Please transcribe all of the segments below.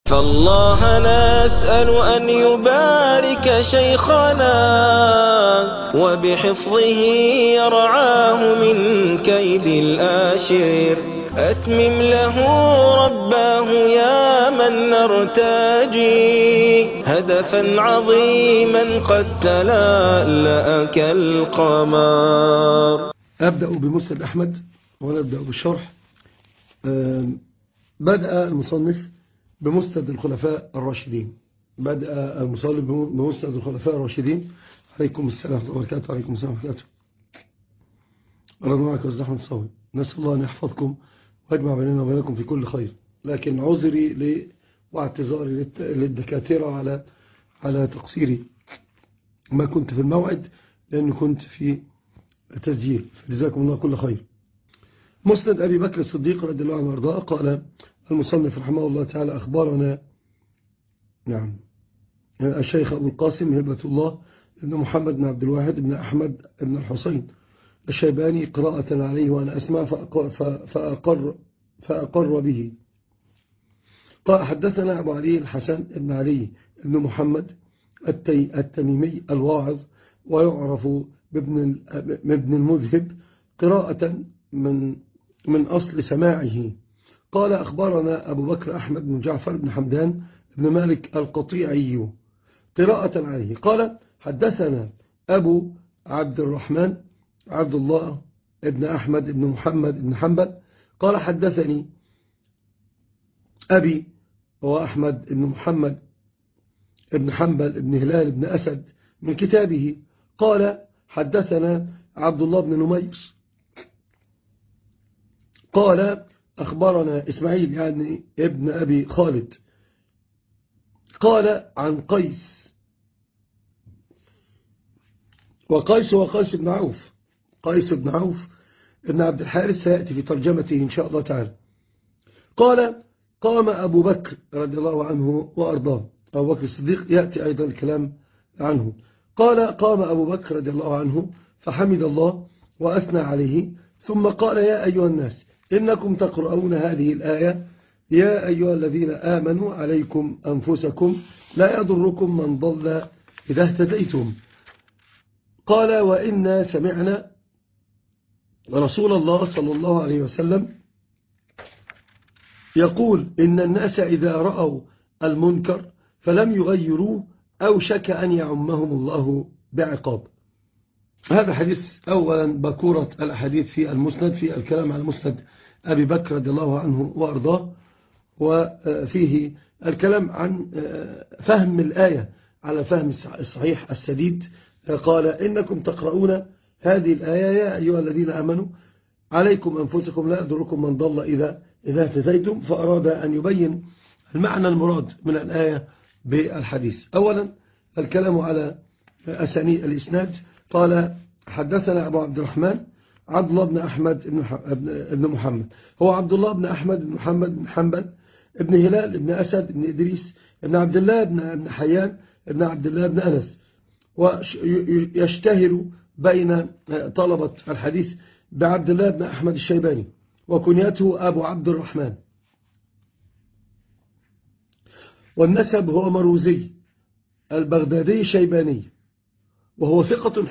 فالله نسأل أن يبارك شيخنا وبحفظه يرعاه من كيد الآشر. أتمم له رباه يا من نرتجي هدفا عظيما قد تلألأ كالقمر. أبدأ بمسند أحمد ونبدأ بالشرح. بدأ المصنف بمسند الخلفاء الراشدين. بدأ المصنف بمسند الخلفاء الراشدين. عليكم السلام ورحمة الله وبركاته. عليكم السلام ورحمة الله وبركاته. رضي الله عنك والزحمة الصوي. نسأل الله أن يحفظكم ويجمع بيننا وبينكم في كل خير. لكن عذري واعتذاري للدكاترة على تقصيري ما كنت في الموعد، لأنه كنت في تسجيل. فجزاكم الله كل خير. مسند أبي بكر الصديق رضي الله عنه وارضاه. قال المصنف رحمه الله تعالى: أخبارنا الشيخ أبو القاسم هبة الله ابن محمد بن عبد الواحد بن أحمد بن الحسين الشيباني قراءة عليه وأنا أسمع فأقر به. قال: حدثنا أبو علي الحسن بن علي بن محمد التميمي الواعظ ويعرف بابن المذهب قراءة من أصل سماعه. قال: أخبرنا أبو بكر أحمد بن جعفر بن حمدان بن مالك القطيعي قراءة عليه. قال: حدثنا أبو عبد الرحمن عبد الله بن أحمد بن محمد بن حنبل قال: حدثني أبي وأحمد بن محمد بن حنبل بن هلال بن أسد من كتابه. قال: حدثنا عبد الله بن نمير قال: أخبرنا إسماعيل يعني ابن أبي خالد قال عن قيس، وقيس بن عوف. قيس بن عوف ابن عبد الحارث سيأتي في ترجمته إن شاء الله تعالى. قال: قام أبو بكر رضي الله عنه وأرضاه. أبو بكر الصديق يأتي أيضا الكلام عنه. قال: قام أبو بكر رضي الله عنه فحمد الله وأثنى عليه، ثم قال: يا أيها الناس إنكم تقرؤون هذه الآية: يا أيها الذين آمنوا عليكم أنفسكم لا يضركم من ضل إذا اهتديتم. قال: وإنا سمعنا رسول الله صلى الله عليه وسلم يقول: إن الناس إذا رأوا المنكر فلم يغيروه أوشك أن يعمهم الله بعقاب. هذا حديث أولا بكورة الأحاديث في المسند، في الكلام على مسند أبي بكر رضي الله عنه وأرضاه، وفيه الكلام عن فهم الآية على فهم الصحيح السديد. قال: إنكم تقرؤون هذه الآية: يا أيها الذين آمنوا عليكم أنفسكم لا يضركم من ضل إذا اهتديتم. فأراد أن يبين المعنى المراد من الآية بالحديث. أولا الكلام على أسانيد الإسناد. قال: حدثنا أبو عبد الرحمن عبد الله بن أحمد بن محمد، هو عبد الله بن أحمد بن محمد بن حنبل ابن هلال بن أسد بن إدريس بن عبد الله بن حيان بن عبد الله بن أنس، ويشتهر بين طلبة الحديث بعبد الله بن أحمد الشيباني، وكنيته أبو عبد الرحمن، والنسب هو مروزي البغدادي الشيباني، وهو ثقة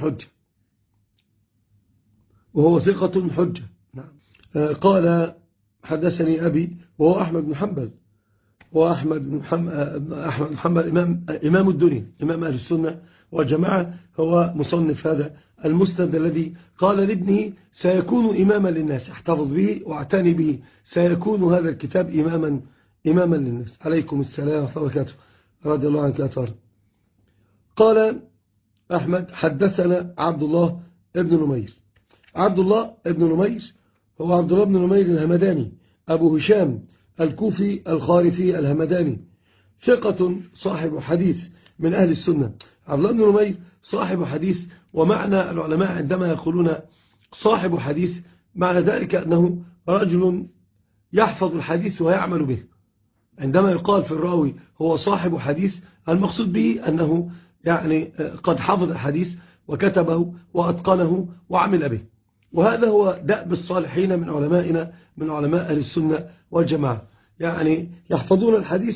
حجة. نعم. قال: حدثني أبي وهو أحمد بن حنبل، وأحمد بن حنبل إمام الدنيا، إمام أهل السنة والجماعة. هو مصنف هذا المسند الذي قال لابنه: سيكون إماما للناس، احتفظ به واعتني به، سيكون هذا الكتاب إماما للناس. عليكم السلام ورحمة الله وبركاته. رضي الله عنك يا طارق. قال أحمد: حدثنا عبد الله بن نمير. عبد الله بن نمير هو عبد الله بن نمير الهمداني أبو هشام الكوفي الخارفي الهمداني، ثقة صاحب حديث من أهل السنة. عبد الله بن نمير صاحب حديث، ومعنى العلماء عندما يقولون صاحب حديث معنى ذلك أنه رجل يحفظ الحديث ويعمل به. عندما يقال في الراوي هو صاحب حديث، المقصود به أنه يعني قد حفظ الحديث وكتبه وأتقنه وعمل به. وهذا هو دأب الصالحين من علمائنا، من علماء أهل السنة والجماعة، يعني يحفظون الحديث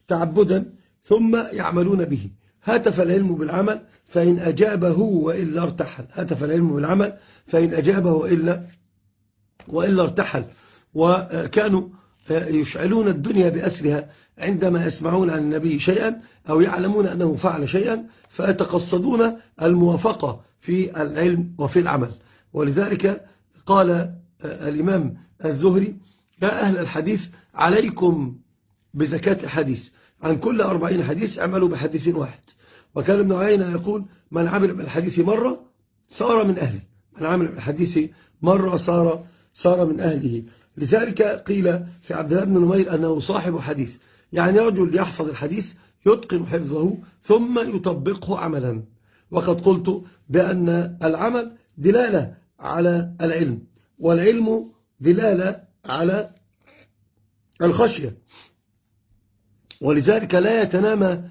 تعبدا ثم يعملون به. هتف العلم بالعمل فإن أجابه وإلا ارتحل. هتف العلم بالعمل فإن أجابه وإلا ارتحل. وكانوا يشعلون الدنيا بأسرها عندما يسمعون عن النبي شيئا أو يعلمون أنه فعل شيئا، فيتقصدون الموافقة في العلم وفي العمل. ولذلك قال الإمام الزهري: يا أهل الحديث عليكم بزكاة الحديث، عن كل 40 حديث اعملوا بحديث واحد. وكان ابن عيينة يقول: من عمل بالحديث مرة صار من أهله، من عمل بالحديث مرة صار من أهله. لذلك قيل في عبد الله بن نمير أنه صاحب حديث، يعني رجل يحفظ الحديث يتقن حفظه ثم يطبقه عملا. وقد قلت بأن العمل دلالة على العلم، والعلم دلالة على الخشية. ولذلك لا يتنامى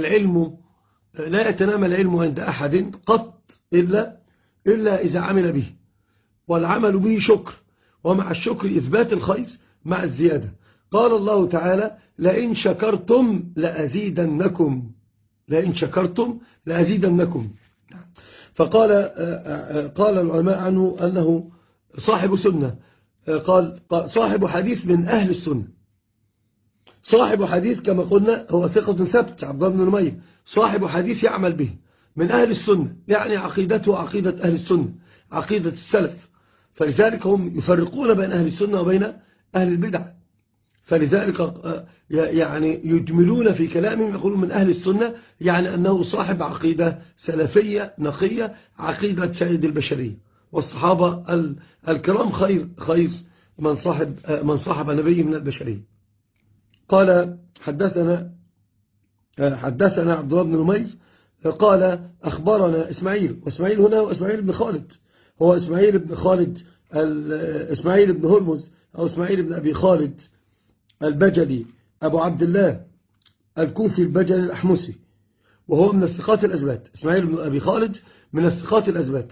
العلم عند أحد قط إلا إذا عمل به، والعمل به شكر، ومع الشكر إثبات الخير مع الزيادة. قال الله تعالى: لئن شكرتم لأزيدنكم، لئن شكرتم لأزيدنكم. فقال العلماء عنه أنه صاحب سنة. قال صاحب حديث من أهل السنة. صاحب حديث كما قلنا هو ثقة ثبت، عبد الله بن نمير صاحب حديث يعمل به من أهل السنة، يعني عقيدته عقيدة أهل السنة، عقيدة السلف. فلذلك هم يفرقون بين أهل السنة وبين أهل البدع. فلذلك يعني يجملون في كلامهم، يقولون من أهل السنة يعني أنه صاحب عقيدة سلفية نقية، عقيدة سيد البشرية. والصحابة الكرام خير من صاحب نبي من البشرية. قال حدثنا عبد الله بن نمير قال أخبرنا إسماعيل، وإسماعيل هنا هو إسماعيل بن خالد، هو إسماعيل بن خالد إسماعيل بن هرمز أو إسماعيل بن أبي خالد البجلي أبو عبد الله الكوفي البجلي الأحمسي، وهو من الثقات الأزبات. إسماعيل بن أبي خالد من الثقات الأزبات.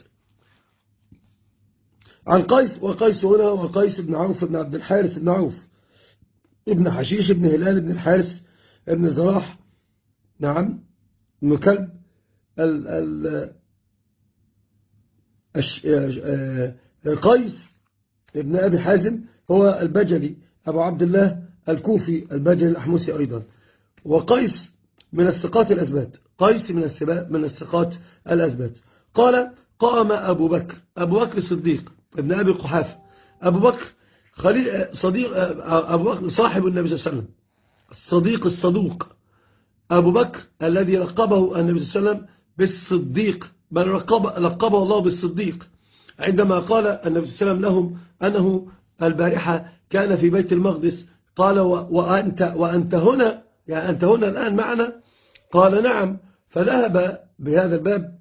عن قيس، وقيس هنا وقيس بن عوف بن عبد الحارث بن عوف ابن حشيش بن هلال بن الحارث ابن زراح، نعم، ابن كلب قيس ابن أبي حازم هو البجلي أبو عبد الله الكوفي البجلي الأحمسي أيضا. وقيس من الثقات الأزبات، قيس من الثقات الأزبات. قال: قام أبو بكر الصديق ابن أبي قحافة. أبو بكر صديق أبو بكر صاحب النبي صلى الله عليه وسلم، الصديق الصدوق. أبو بكر الذي لقبه النبي صلى الله عليه وسلم بالصديق، بل لقبه الله بالصديق، عندما قال النبي صلى الله عليه وسلم لهم أنه البارحة كان في بيت المقدس. قال: وأنت هنا، يعني أنت هنا الآن معنا؟ قال: نعم. فذهب بهذا الباب،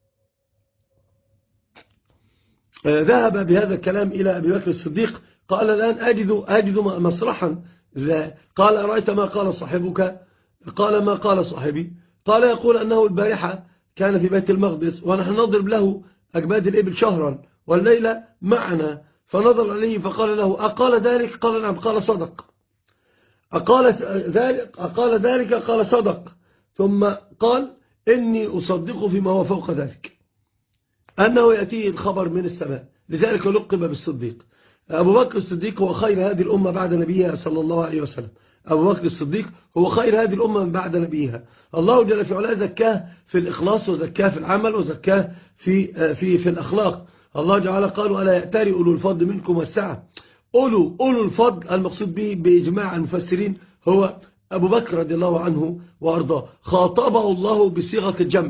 ذهب بهذا الكلام إلى أبي بكر الصديق. قال: الآن أجد مصرحا. قال: أرأيت ما قال صاحبك؟ قال: ما قال صاحبي؟ قال: يقول أنه البارحة كان في بيت المقدس ونحن نضرب له أجباد الإبل شهرا والليلة معنا. فنظر عليه فقال له: أقال ذلك؟ قال: نعم. قال: صدق. أقال ذلك؟ قال: صدق. ثم قال: إني أصدق فيما هو فوق ذلك، أنه يأتيه الخبر من السماء. لذلك لقب بالصديق. أبو بكر الصديق هو خير هذه الأمة بعد نبيها صلى الله عليه وسلم. أبو بكر الصديق هو خير هذه الأمة من بعد نبيها. الله جل في علاه زكاه في الإخلاص، وزكاه في العمل، وزكاه في الأخلاق. الله جعل قالوا: ألا يأتري أولو الفضل منكم والسعة. أولو الفضل المقصود به بإجماع المفسرين هو أبو بكر رضي الله عنه وأرضاه. خاطبه الله بصيغة الجمع،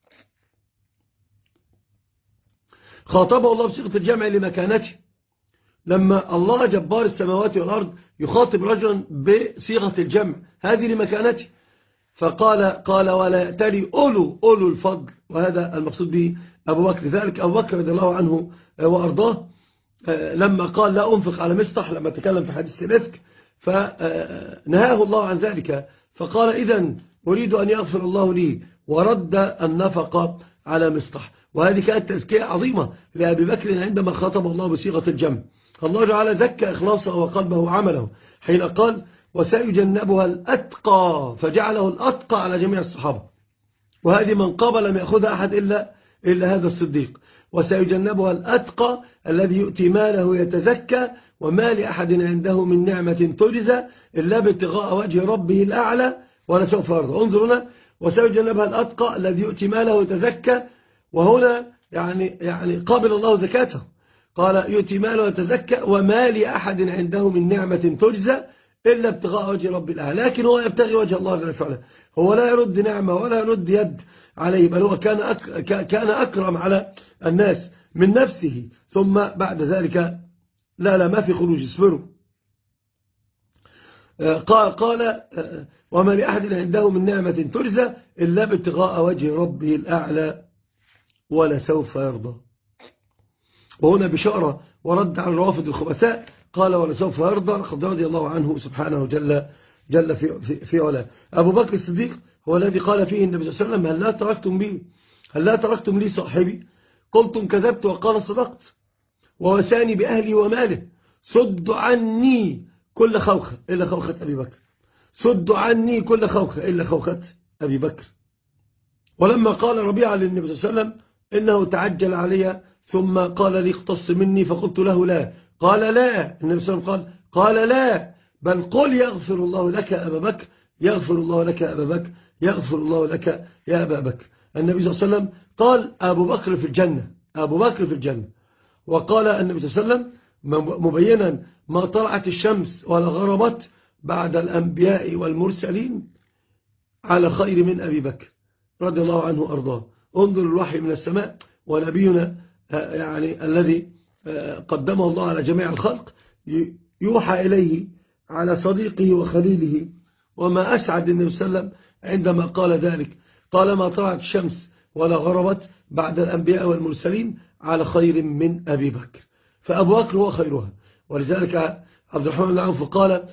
خاطبه الله بصيغة الجمع لمكانته. لما الله جبار السماوات والأرض يخاطب رجلا بصيغة الجمع، هذه لمكانته. فقال: ولا يأتري أولو الفضل، وهذا المقصود به أبو بكر. ذلك أبو بكر رضي الله عنه وأرضاه لما قال: لا أنفق على مصطح، لما تكلم في حديث الإفك، فنهاه الله عن ذلك. فقال: إذن أريد أن يغفر الله لي، ورد النفقة على مصطح. وهذه كانت تزكية عظيمة لأبي بكر عندما خاطب الله بصيغة الجمع. الله تعالى زكى إخلاصه وقلبه وعمله حين قال: وسيجنبها الأتقى، فجعله الأتقى على جميع الصحابة، وهذه منقبة لم يأخذها أحد إلا هذا الصديق. وسيجنبها الأتقى الذي يؤتي ماله يتزكى وما لأحد عنده من نعمة تجزى إلا ابتغاء وجه ربه الأعلى ولسوف يرضى. انظرنا، وسيجنبها الأتقى الذي يؤتي ماله يتزكى، وهنا يعني قابل الله زكاته، قال يؤتي ماله يتزكى وما لأحد عنده من نعمة تجزى إلا ابتغاء وجه رب الأعلى. لكن هو يبتغي وجه الله جل وعلا، هو لا يرد نعمة ولا يرد يد عليه، بل هو كان أكرم على الناس من نفسه، ثم بعد ذلك لا ما في خروج، اصبروا. قال وما لأحد عنده من نعمة تجزى إلا ابتغاء وجه ربه الأعلى ولسوف يرضى. وهنا بشارة ورد على الروافض الخبثاء، قال ولسوف يرضى، لقد رضي الله عنه سبحانه جل في علاه. أبو بكر الصديق هو الذي قال فيه النبي صلى الله عليه وسلم هل لا تركتم لي صاحبي؟ قلتم كذبت وقال صدقت، ووساني بأهلي وماله، صدوا عني كل خوخة إلا خوخة أبي بكر، صدوا عني كل خوخة إلا خوخة أبي بكر. ولما قال ربيعة للنبي صلى الله عليه وسلم إنه تعجل علي ثم قال لي اقتص مني، فقلت له لا، قال لا، النبي صلى الله عليه وسلم قال لا، بل قل يغفر الله لك أبا بكر، يغفر الله لك أبا بكر، يغفر الله لك يا أبا بكر. النبي صلى الله عليه وسلم قال أبو بكر في الجنة، أبو بكر في الجنة. وقال النبي صلى الله عليه وسلم مبينا ما طلعت الشمس ولا غربت بعد الأنبياء والمرسلين على خير من أبي بكر رضي الله عنه وأرضاه. انظر الوحي من السماء، ونبينا يعني الذي قدمه الله على جميع الخلق يوحى إليه على صديقه وخليله. وما أسعد النبي صلى الله عليه وسلم عندما قال ذلك، قال ما طلعت الشمس ولا غربت بعد الأنبياء والمرسلين على خير من أبي بكر، فأبو بكر هو خيرها. ولذلك عبد الرحمن بن عوف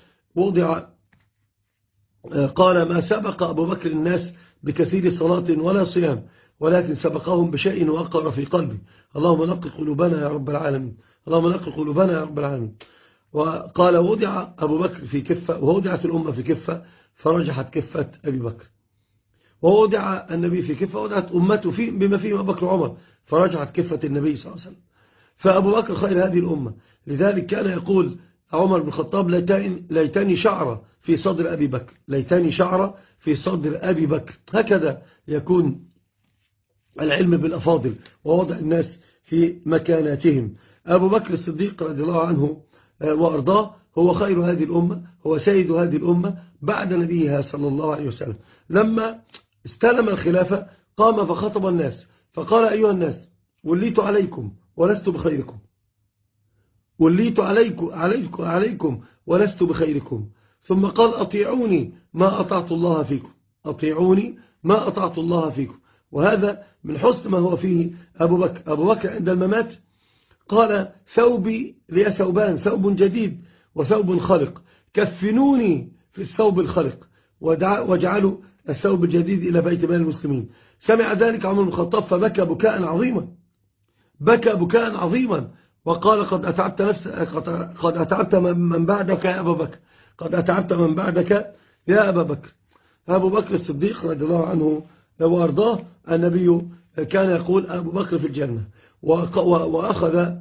قال ما سبق أبو بكر الناس بكثير صلاة ولا صيام، ولكن سبقهم بشيء وقر في قلبي، اللهم نقي قلوبنا يا رب العالمين، اللهم نقي قلوبنا يا رب العالمين. وقال وضع أبو بكر في كفة، ووضعت الأمة في كفة فرجحت كفة أبي بكر، ووضع النبي في كفة ووضعت أمته بما فيه أبو بكر وعمر فرجحت كفة النبي صلى الله عليه وسلم. فأبو بكر خير هذه الأمة. لذلك كان يقول عمر بن الخطاب ليتني شعرة في صدر أبي بكر، ليتني شعرة في صدر أبي بكر. هكذا يكون العلم بالأفاضل ووضع الناس في مكاناتهم. أبو بكر الصديق رضي الله عنه وأرضاه هو خير هذه الأمة، هو سيد هذه الأمة بعد نبيها صلى الله عليه وسلم. لما استلم الخلافة قام فخطب الناس فقال أيها الناس وليت عليكم ولست بخيركم، وليت عليكم ولست بخيركم. ثم قال أطيعوني ما أطعت الله فيكم، أطيعوني ما أطعت الله فيكم. وهذا من حسن ما هو فيه أبو بكر. أبو بكر عند الممات قال ثوبي لي ثوبان، ثوب جديد وثوب خلق، كفنوني في الثوب الخلق وجعلوا الثوب الجديد إلى بيت مال المسلمين. سمع ذلك عمر بن الخطاب فبكى بكاء عظيما، بكى بكاء عظيما وقال قد أتعبت من بعدك يا أبا بكر، قد أتعبت من بعدك يا أبا بكر. أبو بكر الصديق رضي الله عنه وأرضاه النبي كان يقول أبو بكر في الجنة. وأخذ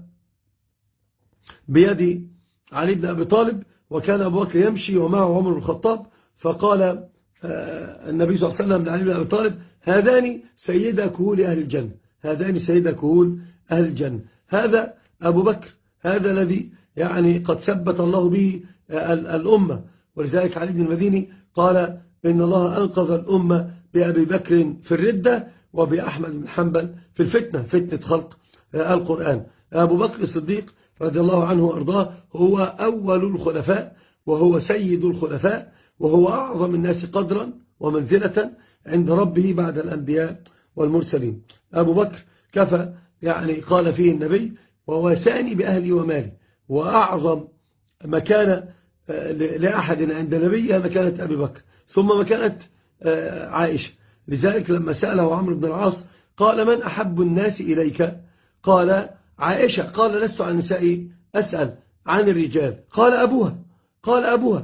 بيد علي بن أبي طالب، وكان أبو بكر يمشي ومعه عمر بن الخطاب، فقال النبي صلى الله عليه وسلم لعلي بن أبي طالب هذان سيدا كهول أهل الجنة، هذان سيدا كهول أهل الجنة. هذا أبو بكر، هذا الذي يعني قد ثبت الله به الأمة. ولذلك علي بن المديني قال إن الله أنقذ الأمة بأبي بكر في الردة وبأحمد بن حنبل في الفتنة، فتنة خلق القرآن. أبو بكر الصديق رضي الله عنه وأرضاه هو أول الخلفاء، وهو سيد الخلفاء، وهو أعظم الناس قدرا ومنزلة عند ربه بعد الأنبياء والمرسلين. أبو بكر كفى يعني قال فيه النبي وواساني بأهلي ومالي، وأعظم مكانة لأحد عند نبيه مكانة أبي بكر، ثم مكانة عائشة. لذلك لما سأله عمرو بن العاص قال من أحب الناس إليك؟ قال عائشة. قال لست عن النساء أسأل، عن الرجال. قال أبوها، قال أبوها.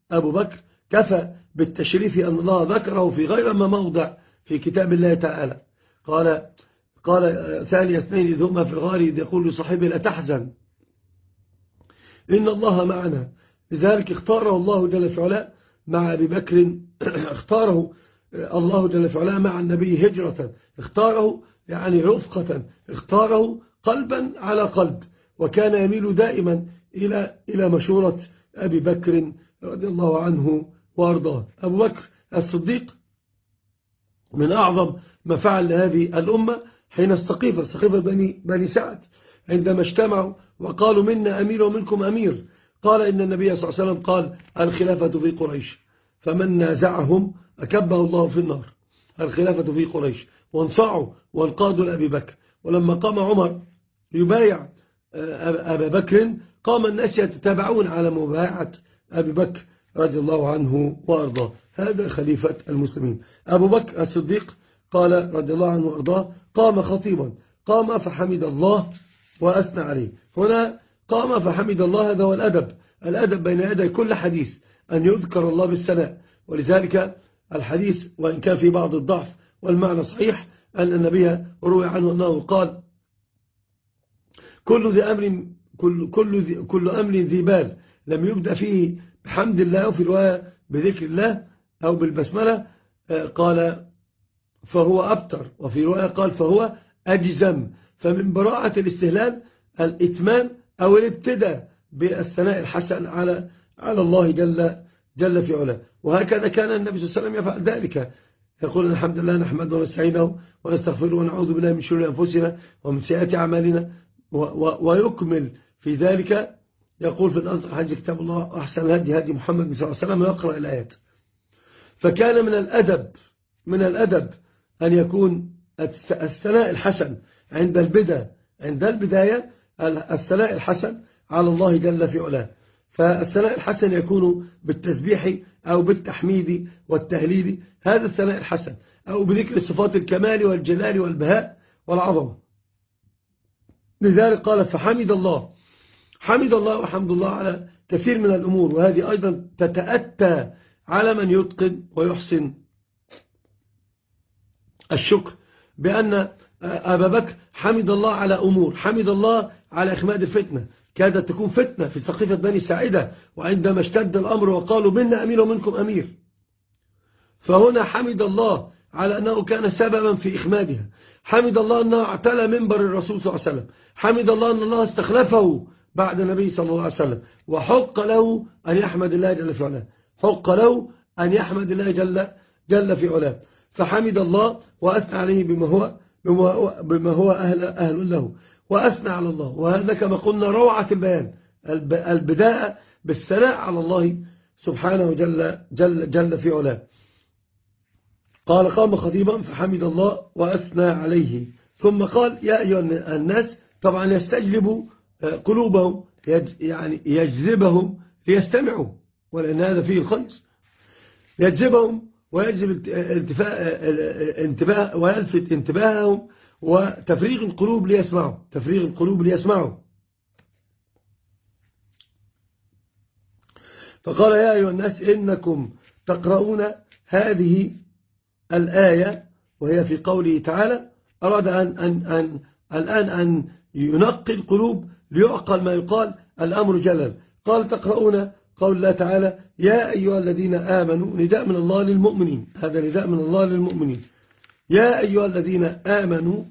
أبو بكر كفى بالتشريف أن الله ذكره في غير ما موضع في كتاب الله تعالى. قال ثاني اثنين إذ هما في الغار إذ يقول لصاحبه لا تحزن إن الله معنا. لذلك اختاره الله جل في علاه مع أبي بكر اختاره الله جل في علاه مع النبي هجرة، اختاره يعني رفقة، اختاره قلبا على قلب، وكان يميل دائما إلى مشورة أبي بكر رضي الله عنه وأرضاه. أبو بكر الصديق من أعظم ما فعل لهذه الأمة حين استقيف بني سعد عندما اجتمعوا وقالوا منا أمير ومنكم أمير. قال إن النبي صلى الله عليه وسلم قال الخلافة في قريش، فمن نازعهم أكبه الله في النار. الخلافة في قريش، وانصعوا وانقادوا لأبي بكر. ولما قام عمر يبايع أبا بكر قام الناس يتتابعون على مبايعة أبي بكر رضي الله عنه وأرضاه. هذا خليفة المسلمين. أبو بكر الصديق قال رضي الله عنه وأرضاه قام خطيبا، قام فحمد الله وأثنى عليه. هنا قام فحمد الله، هذا هو الأدب بين يدي كل حديث أن يذكر الله بالثناء. ولذلك الحديث وإن كان في بعض الضعف والمعنى صحيح أن النبي روي عنه أنه قال كل أمر ذي بال لم يبدأ فيه بحمد الله، وفي رواية بذكر الله أو بالبسملة قال فهو أبتر، وفي رواية قال فهو أجزم. فمن براءة الاستهلال الإتمام أو الابتداء بالثناء الحسن على الله جل في علاه. وهكذا كان النبي صلى الله عليه وسلم يفعل ذلك، يقول الحمد لله نحمده ونستعينه ونستغفره ونعوذ بالله من شرور أنفسنا ومن سيئات أعمالنا، ويكمل في ذلك يقول في الأصل حديث كتاب الله أحسن الهدي هدي محمد صلى الله عليه وسلم ويقرأ الآيات. فكان من الأدب أن يكون الثناء الحسن عند البداية الثناء الحسن على الله جل في علاه. فالثناء الحسن يكون بالتسبيح أو بالتحميد والتهليل، هذا الثناء الحسن، أو بذكر صفات الكمال والجلال والبهاء والعظمة. لذلك قال فحمد الله وحمد الله على كثير من الأمور، وهذه أيضا تتأتى على من يتقن ويحسن الشكر، بأن أبا بكر حمد الله على أمور، حمد الله على إخماد الفتنة، كادت تكون فتنة في سقيفة بني ساعدة، وعندما اشتد الأمر وقالوا منا أمير ومنكم أمير، فهنا حمد الله على أنه كان سببا في إخمادها، حمد الله أنه اعتلى منبر الرسول صلى الله عليه وسلم، حمد الله أن الله استخلفه بعد النبي صلى الله عليه وسلم، وحق له أن يحمد الله جل في علاه، حق له أن يحمد الله جل في علاه. فحمد الله وأثنى عليه بما هو أهل له، وأثنى على الله. وهذا كما قلنا روعة البيان، البداءة بالثناء على الله سبحانه جل في علاه. قال قام خطيبا فحمد الله وأثنى عليه، ثم قال يا أيها الناس، طبعا يستجلب قلوبهم، يعني يجذبهم ليستمعوا، ولأن هذا فيه الخير، يجذبهم ويجذب انتباه ويلفت انتباههم، وتفريغ القلوب ليسمعوا. فقال يا أيها الناس إنكم تقرؤون هذه الآية، وهي في قوله تعالى أراد الآن أن ينقي القلوب ليعقل ما يقال، الأمر جلل. قال تقرؤون قول الله تعالى يا أيها الذين آمنوا، نداء من الله للمؤمنين، هذا نداء من الله للمؤمنين. يا أيها الذين آمنوا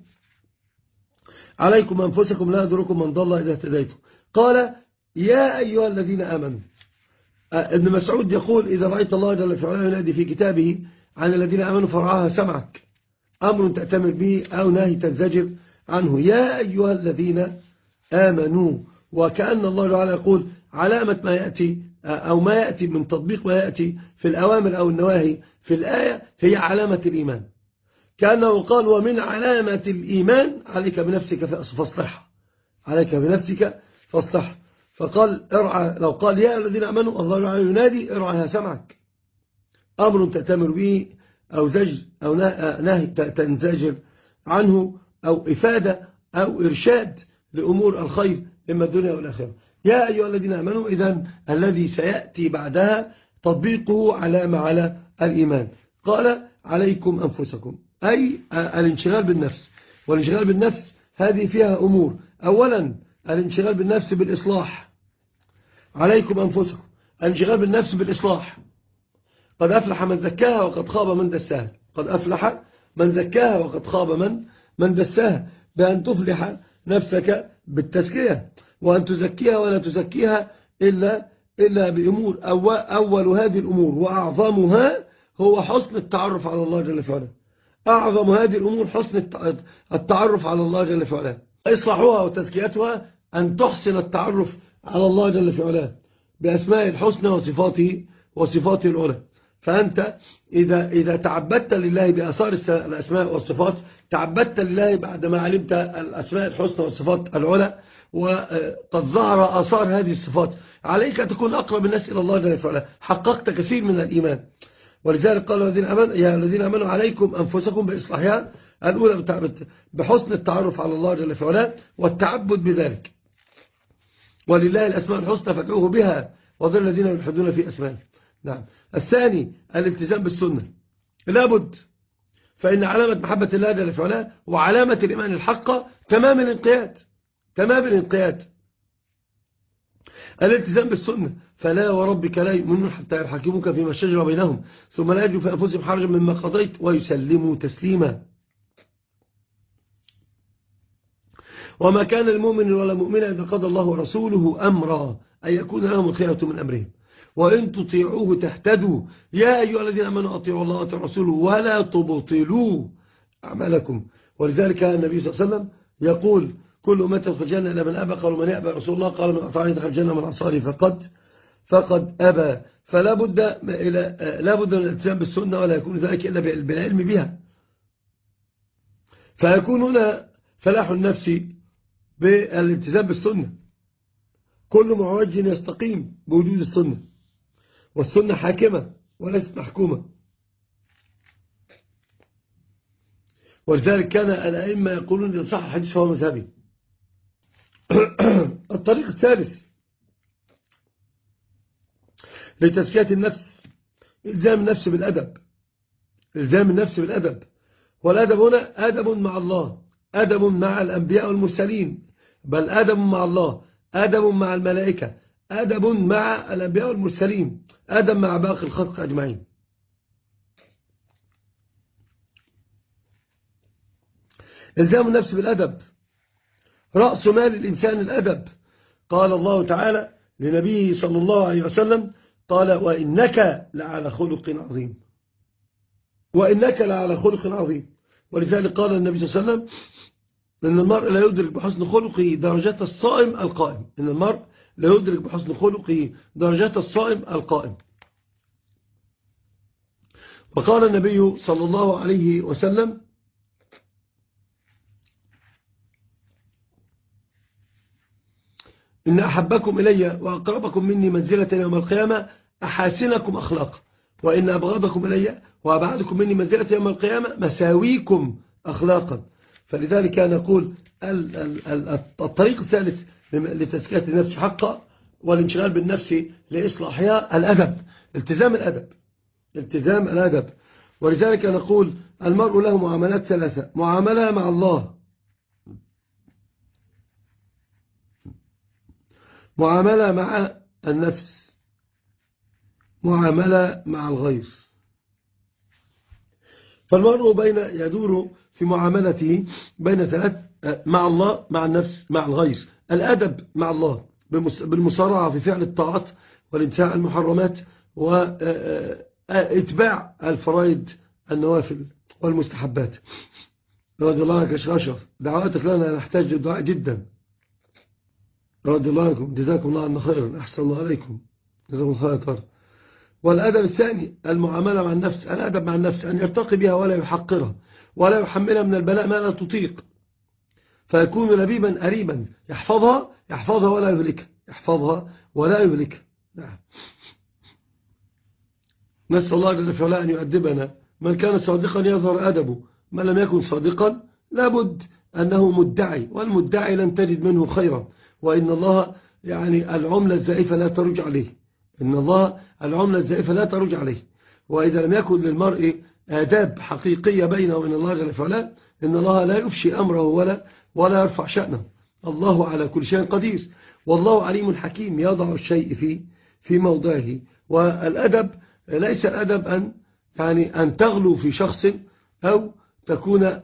عليكم أنفسكم لا يضركم من ضل إذا اهتديتم. قال يا أيها الذين آمنوا. ابن مسعود يقول إذا رأيت الله جل في علاه ينادي في كتابه عن الذين آمنوا فرعاها سمعك، أمر تأتمر به أو نهي تنزجر عنه. يا أيها الذين آمنوا، وكأن الله تعالى يقول علامة ما يأتي أو ما يأتي من تطبيق ما يأتي في الأوامر أو النواهي في الآية هي علامة الإيمان، كأنه قال ومن علامة الإيمان عليك بنفسك فاصلح، عليك بنفسك فاصلح. فقال ارعى، لو قال يا الذين آمنوا الله تعالى ينادي ارعى سمعك، أمر تأتمر به أو زجر أو نهي تنزجر عنه، أو إفادة أو إرشاد لأمور الخير إما الدنيا والآخرة. يا أيها الذين آمنوا، إذن الذي سيأتي بعدها تطبيقه علامة على الإيمان. قال عليكم أنفسكم، أي الانشغال بالنفس. والانشغال بالنفس هذه فيها أمور. أولا الانشغال بالنفس بالإصلاح، عليكم أنفسكم، الانشغال بالنفس بالإصلاح. قد أفلح من زكاها وقد خاب من دساها. قد أفلح من زكاها وقد خاب من دساها، بأن تفلح نفسك بالتزكية، وأن تزكيها ولا تزكيها إلا بأمور. أول هذه الأمور وأعظمها هو حسن التعرف على الله جل وعلا. أعظم هذه الأمور حسن التعرف على الله جل وعلا. إصلاحها وتزكيتها أن تحسن التعرف على الله جل وعلا بأسماء الحسنى وصفاته العلى. فأنت إذا تعبدت لله بأثار الأسماء والصفات، تعبدت لله بعدما علمت الأسماء الحسنى والصفات العلى، وقد ظهر آثار هذه الصفات عليك تكون أقرب الناس إلى الله جل وعلا، حققت كثير من الإيمان. ولذلك قال يا الذين آمنوا عليكم أنفسكم بإصلاحها الأولى بحسن التعرف على الله جل وعلا والتعبد بذلك. ولله الأسماء الحسنى فادعوه بها وذل الذين يلحدون في أسمائه. نعم. الثاني الالتزام بالسنة، لابد، فإن علامة محبة الله جل وعلا وعلامة الإيمان الحقة تمام الانقياد. الالتزام بالسنة، فلا وربك لا يؤمنون حتى يحكموك فيما شجر بينهم ثم لا يجدوا في أنفسهم حرجا مما قضيت ويسلموا تسليما. وما كان المؤمن ولا مؤمنة إذا قضى الله ورسوله أمرا أن يكون لهم الخيرة من أمرهم وإن تطيعوه تهتدوا يا أيها الذين آمنوا أطيعوا الله وأطيعوا الرسول ولا تبطلوا أعمالكم. ولذلك النبي صلى الله عليه وسلم يقول كل أمة تدخل الجنة إلا من أبى. قالوا من يأبى رسول الله؟ قال من أطاعني دخل الجنة من أنصاري فقد أبى. فلا بد من الالتزام بالسنة، ولا يكون ذلك إلا بالعلم بها. فيكون هنا فلاح النفس بالالتزام بالسنة. كل معوج يستقيم بوجود السنة، والسنة حاكمة وليست محكومة. ولذلك كان الأئمة يقولون إذا صح الحديث فهو مذهبي. الطريق الثالث لتزكية النفس إلزام النفس بالأدب. إلزام النفس بالأدب، والأدب هنا أدب مع الله، أدب مع الأنبياء والمرسلين، بل أدب مع الله، أدب مع الملائكة، أدب مع الأنبياء والمرسلين، أدب مع باقي الخلق أجمعين. إلزام النفس بالأدب رأس مال الإنسان الأدب. قال الله تعالى لنبيه صلى الله عليه وسلم قال وإنك لعلى خلق عظيم، وإنك لعلى خلق عظيم. ولذلك قال النبي صلى الله عليه وسلم إن المرء لا يدرك بحسن خلقه درجات الصائم القائم. إن المرء لا يدرك بحسن خلقه درجات الصائم القائم. وقال النبي صلى الله عليه وسلم إن أحبكم إلي وأقربكم مني منزلة يوم القيامة أحاسنكم أخلاقا، وإن أبغضكم إلي وأبعدكم مني منزلة يوم القيامة مساويكم أخلاقا. فلذلك نقول الطريق الثالث لتزكية النفس حقا والانشغال بالنفس لإصلاحها الأدب، التزام الأدب. ولذلك نقول المرء له معاملات ثلاثة: معاملة مع الله، معاملة مع النفس، معاملة مع الغير. فالمرء يدور في معاملته بين ثلاث: مع الله، مع النفس، مع الغير. الأدب مع الله بالمسارعة في فعل الطاعات والامتناع عن المحرمات واتباع الفرائض النوافل والمستحبات. رضي الله عنك يا شيخ أشرف، دعواتك لنا نحتاج للدعاء جدا. رضي الله عنكم، جزاكم الله عنا خيرا، أحسن الله عليكم، جزاكم الله خيرا. والأدب الثاني المعاملة مع النفس. الأدب مع النفس أن يرتقي بها ولا يحقرها ولا يحملها من البلاء ما لا تطيق، فيكون لبيبا أريبا يحفظها ولا يهلكها، يحفظها ولا يهلكها. نعم. نسأل الله جل وعلا أن يؤدبنا. من كان صادقا يظهر أدبه، من لم يكن صادقا لابد أنه مدعي، والمدعي لن تجد منه خيرا. وإن الله يعني العملة الزائفة لا ترج عليه، إن الله العملة الزائفة لا ترج عليه. وإذا لم يكن للمرء آداب حقيقية بينه وبين الله جل وعلا إن الله لا يفشي أمره ولا يرفع شأنه. الله على كل شيء قدير، والله عليم حكيم يضع الشيء في موضعه. والأدب ليس الأدب أن تغلو في شخص أو تكون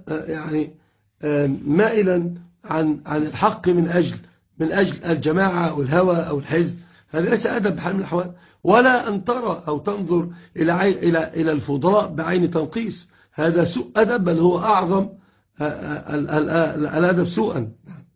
مائلا عن الحق من أجل الجماعة أو الهوى أو الحزب. هذا ليس أدب بحال من الأحوال. ولا أن ترى أو تنظر إلى الفضلاء بعين تنقيس، هذا سوء أدب، بل هو أعظم الأدب سوءا.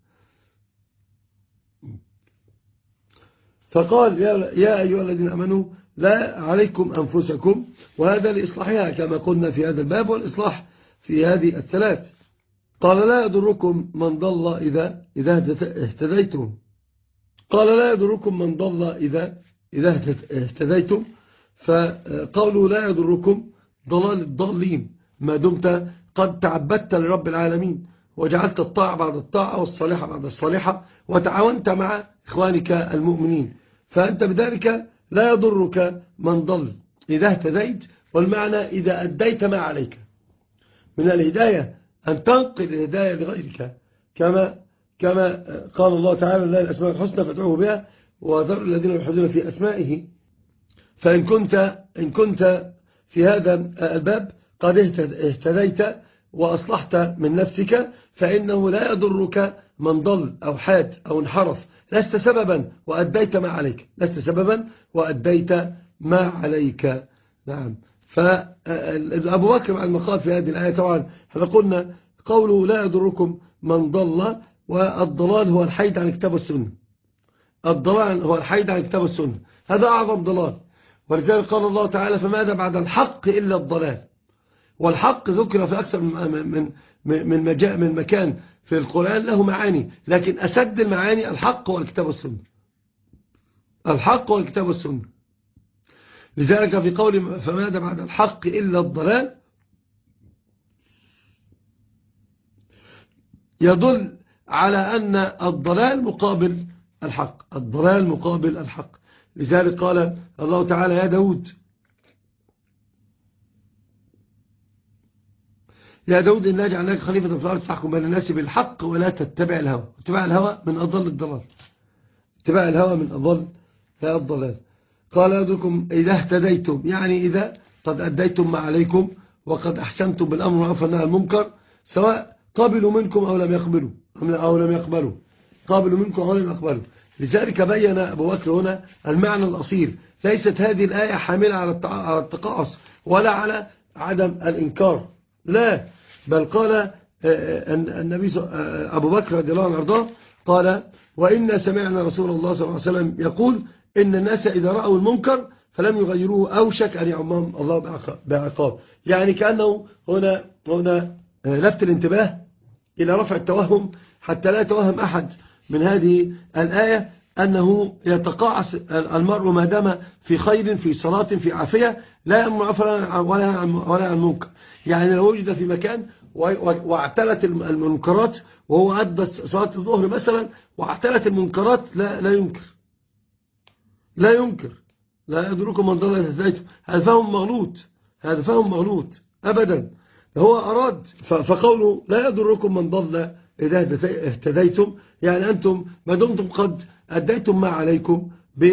فقال يا أيها الذين آمنوا لا عليكم أنفسكم، وهذا لإصلاحها كما قلنا في هذا الباب، والإصلاح في هذه الثلاث. قال لا يضركم من ضل إذا اهتديتم. قال لا يضركم من ضل إذا اهتديتم، فقولوا لا يضركم ضلال الضالين ما دمت قد تعبدت لرب العالمين وجعلت الطاعة بعد الطاعة والصالحة بعد الصالحة وتعاونت مع إخوانك المؤمنين، فأنت بذلك لا يضرك من ضل إذا اهتديت. والمعنى إذا أديت ما عليك من الهداية أن تنقل الهداية لغيرك، كما قال الله تعالى لا الأسماء الحسنى فادعوه بها وذروا الذين يلحدون في أسمائه. فإن كنت في هذا الباب قد اهتديت وأصلحت من نفسك، فإنه لا يضرك من ضل أو حاد أو انحرف، لست سببا وأديت ما عليك، لست سببا وأديت ما عليك. نعم. فأبو بكر مع المقال في هذه الآية، طبعا احنا قلنا قوله لا يضركم من ضل، والضلال هو الحيد عن الكتاب والسنة. الضلال هو الحيد عن الكتاب والسنة، هذا أعظم ضلال. ولذلك قال الله تعالى فماذا بعد الحق إلا الضلال. والحق ذكر في أكثر من مكان في القرآن له معاني، لكن أسد المعاني الحق والكتاب والسنة. الحق والكتاب والسنة. لذلك في قول فماذا بعد الحق إلا الضلال يدل على أن الضلال مقابل الحق، الضلال مقابل الحق. لذلك قال الله تعالى يا داود إنا جعلناك خليفة في الأرض تحكم بين الناس بالحق ولا تتبع الهوى. اتباع الهوى من أضل الضلال، اتباع الهوى من أضل الضلال. قال يدركم إذا اهتديتم، يعني إذا قد أديتم ما عليكم وقد أحسنتم بالأمر والنهي عن المنكر، سواء قبلوا منكم أو لم يقبلوا قابلوا منكم أو لم يقبلوا. لذلك بين أبو بكر هنا المعنى الأصيل. ليست هذه الآية حاملة على التقاعس ولا على عدم الإنكار، لا، بل قال النبي أبو بكر رضي الله عنه وارضاه قال وإنا سمعنا رسول الله صلى الله عليه وسلم يقول إن الناس إذا رأوا المنكر فلم يغيروه أوشك أن يعمهم الله بعقاب. يعني كأنه هنا لفت الانتباه إلى رفع التوهم حتى لا يتوهم أحد من هذه الآية أنه يتقاعس المرء ما دام في خير، في صلاة، في عافية، لا يأمر ولا عن منكر. يعني لو وجد في مكان واعتلت المنكرات وهو أدى صلاة الظهر مثلا واعتلت المنكرات لا ينكر لا يدركم من ضل إذا هذا فهم مغلوط أبدا. هو أراد فقوله لا يضركم من ضل إذا اهتديتم، يعني أنتم ما دمتم قد أديتم ما عليكم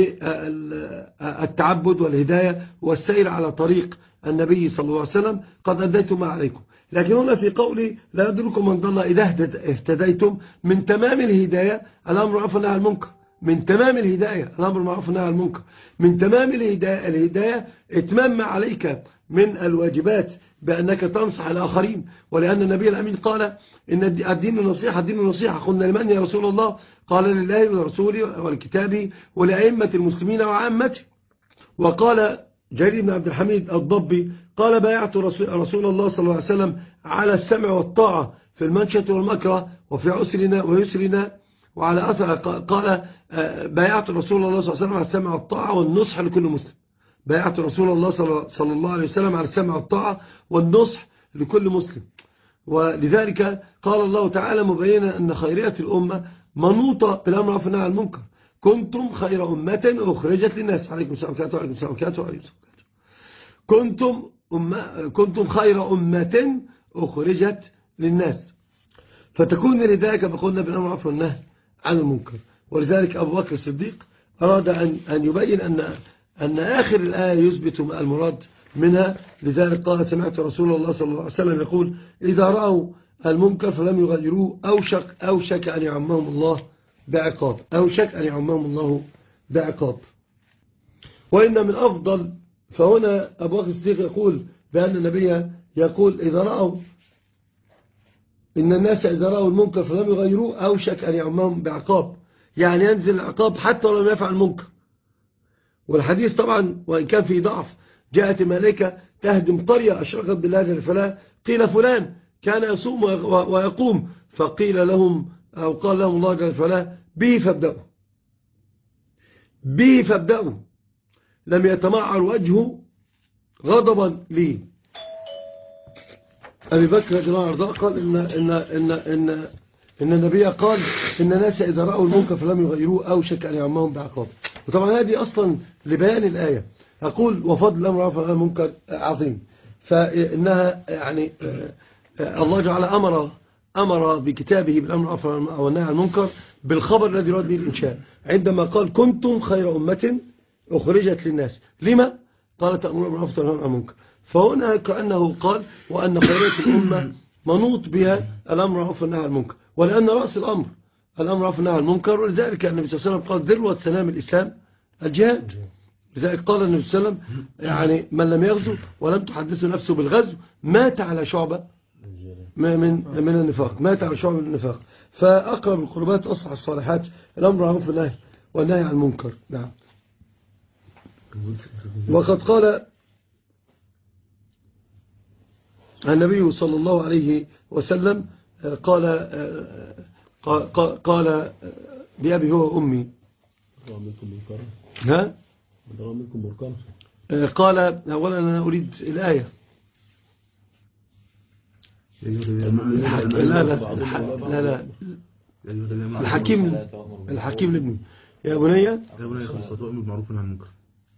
بالتعبد والهداية والسير على طريق النبي صلى الله عليه وسلم، قد أديتم ما عليكم. لكن هنا في قولي لا يضركم من ضل إذا اهتديتم، من تمام الهداية الأمر بالمعروف والنهي عن المنكر، من تمام الهداية الأمر بالمعروف والنهي عن المنكر، من تمام الهداية إتمام ما عليك من الواجبات بأنك تنصح الآخرين. ولأن النبي الأمين قال إن الدين النصيحة. قلنا لمن يا رسول الله؟ قال لله ولرسوله ولكتابه ولأئمة المسلمين وعامته. وقال جرير بن عبد الحميد الضبي قال بايعت رسول الله صلى الله عليه وسلم على السمع والطاعة في المنشة والمكره وفي عسرنا ويسرنا وعلى أثر. قال بايعت رسول الله صلى الله عليه وسلم على السمع والطاعة والنصح لكل مسلم. بايعت رسول الله صلى الله عليه وسلم على السمع والطاعة والنصح لكل مسلم. ولذلك قال الله تعالى مبينا أن خيرية الأمة منوطة بالأمر والنهي عن المنكر. كنتم خير أمة أخرجت للناس. عليكم السلام وعليكم السلام وعليكم السلام. كنتم خير أمة أخرجت للناس. فتكون لذلك فقلنا بالأمر بالمعروف والنهي عن المنكر. ولذلك أبو بكر الصديق أراد أن يبين أن آخر الآية يثبت المراد منها. لذلك قال سمعت رسول الله صلى الله عليه وسلم يقول إذا رأوا المنكر فلم يغيروه أوشك أن يعمهم الله بعقاب. أوشك أن يعمهم الله بعقاب. وإن من أفضل، فهنا أبو بكر الصديق يقول بأن النبي يقول إذا رأوا إن الناس إذا رأوا المنكر فلم يغيروه أوشك أن يعمهم بعقاب، يعني ينزل العقاب حتى ولم يفعل المنكر. والحديث طبعا وإن كان فيه ضعف، جاءت الملائكة تهدم قرية أشرقت بالله جل وعلا، قيل فلان كان يصوم ويقوم، فقيل لهم أو قال لهم الله جل وعلا به فابدأوا، به فابدأوا، لم يتمعر وجهه غضبا لي. أبي بكر رضي الله عنه قال إن النبي قال إن الناس إذا رأوا المنكر فلم يغيروه أوشك أن يعمهم بعقاب. وطبعا هذه أصلا لبيان الآية. أقول وفضل الأمر والنهي عن المنكر عظيم، فإنها يعني الله جعل أمر بكتابه بالأمر والنهي عن المنكر بالخبر الذي يراد به الإنشاء، عندما قال كنتم خير أمة أخرجت للناس. لما؟ قال تأمرون بالمعروف وتنهون عن المنكر. فهنا كأنه قال وأن خيرية الأمة منوط بها الأمر بالمعروف والنهي عن المنكر، ولأن رأس الأمر بالمعروف والنهي عن المنكر. ولذلك النبي صلى الله عليه وسلم قال ذروة سلام الإسلام الجهاد. لذلك قال النبي صلى الله عليه وسلم يعني من لم يغزو ولم تحدثه نفسه بالغزو مات على شعبة من النفاق، مات على شعبة من النفاق. فأقرب القربات أصلح الصالحات الأمر بالمعروف والنهي عن المنكر. نعم. وقد قال النبي صلى الله عليه وسلم قال بأبي هو وأمي ها قال أولا أنا أريد الآية. لا الحكيم لابني يا بني أقم الصلاة بالمعروف والنهي عن المنكر.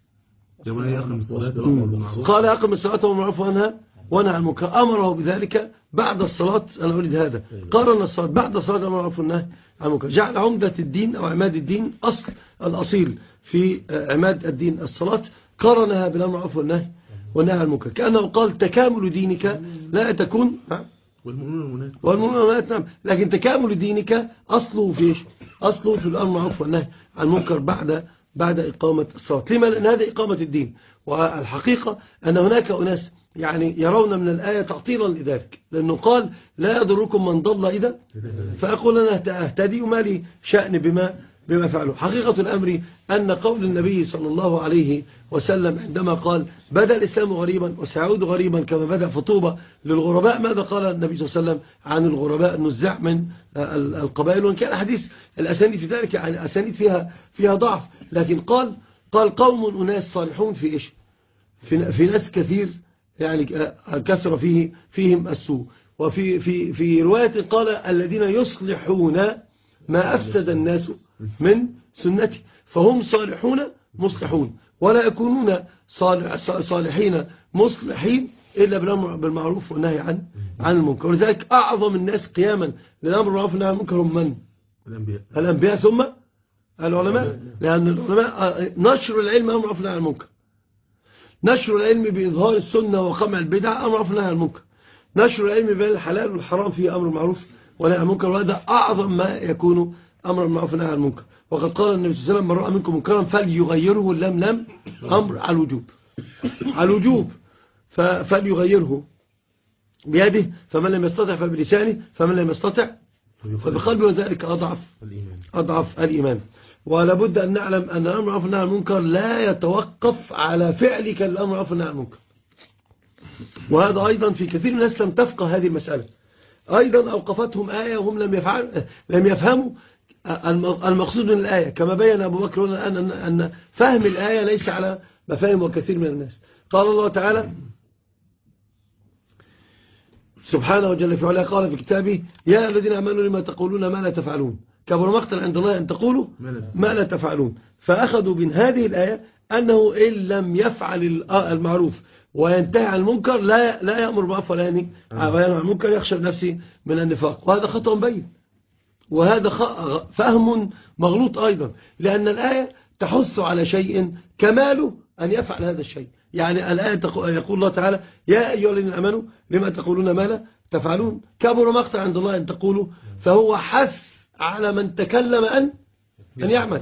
يا بني أقم الصلاة قال أقم الصلاة والمعروف ونهى عن المنكر. أمره بذلك بعد الصلاة. أنا أريد هذا. قارن الصلاة بعد الصلاة والمعروف والنهي عن المنكر. جعل عمدة الدين أو عماد الدين أصل الأصيل في عماد الدين الصلاة، قارنها بالمعروف والنهي عن المنكر، كأنه قال تكامل دينك لا تكون والمؤمنون والمؤمنات. نعم. لكن تكامل دينك أصله في الأمر بالمعروف والنهي عن المنكر بعد إقامة الصلاة. لما؟ لأن هذا إقامة الدين. والحقيقة أن هناك أناس يعني يرون من الآية تعطيلا لذلك، لأنه قال لا يضركم من ضل إذا فأقول أنا أهتدي وما لي شأن بما فعلوا. حقيقة الأمر أن قول النبي صلى الله عليه وسلم عندما قال بدأ الإسلام غريبا وسيعود غريبا كما بدأ فطوبى للغرباء، ماذا قال النبي صلى الله عليه وسلم عن الغرباء النزاع من القبائل؟ وإن كان حديث الأسانيد في ذلك يعني أسانيد فيها ضعف، لكن قال قوم أناس صالحون في إيش؟ في ناس كثير يعني كثر فيهم السوء. وفي رواية قال الذين يصلحون ما أفسد الناس من سنتي، فهم صالحون مصلحون، ولا يكونون صالحين مصلحين إلا بالأمر بالمعروف والنهي عن المنكر. ولذلك أعظم الناس قياما للأمر بالمعروف والنهي عن المنكر هم من؟ الأنبياء ثم العلماء، لأن العلماء نشر العلم أمر بالمعروف والنهي عن المنكر، نشر العلم بإظهار السنة وقمع البدع أمر بالمعروف والنهي عن المنكر، نشر العلم بين الحلال والحرام فيه أمر بالمعروف والنهي عن المنكر، وهذا أعظم ما يكون أمر بالمعروف والنهي عن المنكر. وقد قال النبي صلى الله عليه وسلم من رأى منكم منكرا فليغيره، لم أمر على الوجوب فليغيره بيده، فمن لم يستطع فبلسانه، فمن لم يستطع فبقلبه، وذلك أضعف الإيمان. ولابد أن نعلم أن الأمر بالمعروف والنهي عن المنكر لا يتوقف على فعلك الأمر بالمعروف والنهي عن المنكر. وهذا أيضا في كثير من الناس لم تفقه هذه المسألة، أيضا أوقفتهم آية وهم لم يفهموا المقصود من الآية، كما بين أبو بكر هنا أن فهم الآية ليس على مفاهيم وكثير من الناس. قال الله تعالى سبحانه وجل في علاه قال في كتابه يا الذين آمنوا لما تقولون ما لا تفعلون كبر مقتا عند الله أن تقولوا ما لا تفعلون. فأخذوا من هذه الآية أنه إن لم يفعل المعروف وينتهي عن المنكر لا يأمر بالمعروف ولا ينهى عن المنكر يخشى نفسه من النفاق، وهذا خطأ بين، وهذا فهم مغلوط أيضا، لأن الآية تحث على شيء كماله أن يفعل هذا الشيء. يعني الآية يقول الله تعالى يا أيها الذين آمنوا لما تقولون ما لا تفعلون كبر مقتا عند الله أن تقولوا، فهو حث على من تكلم أن يعمل.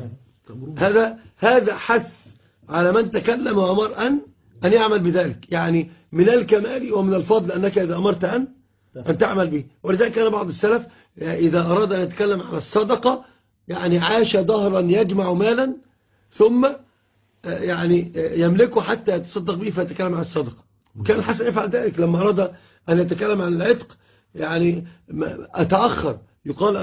هذا حث على من تكلم وأمر أن يعمل بذلك، يعني من الكمال ومن الفضل أنك إذا أمرت أن تعمل به. ولذلك كان بعض السلف إذا أراد أن يتكلم على الصدقة يعني عاش ظهرا يجمع مالا ثم يعني يملكه حتى يتصدق به فيتكلم عن الصدقة. وكان الحسن يفعل ذلك لما أراد أن يتكلم عن العتق، يعني أتأخر، يقال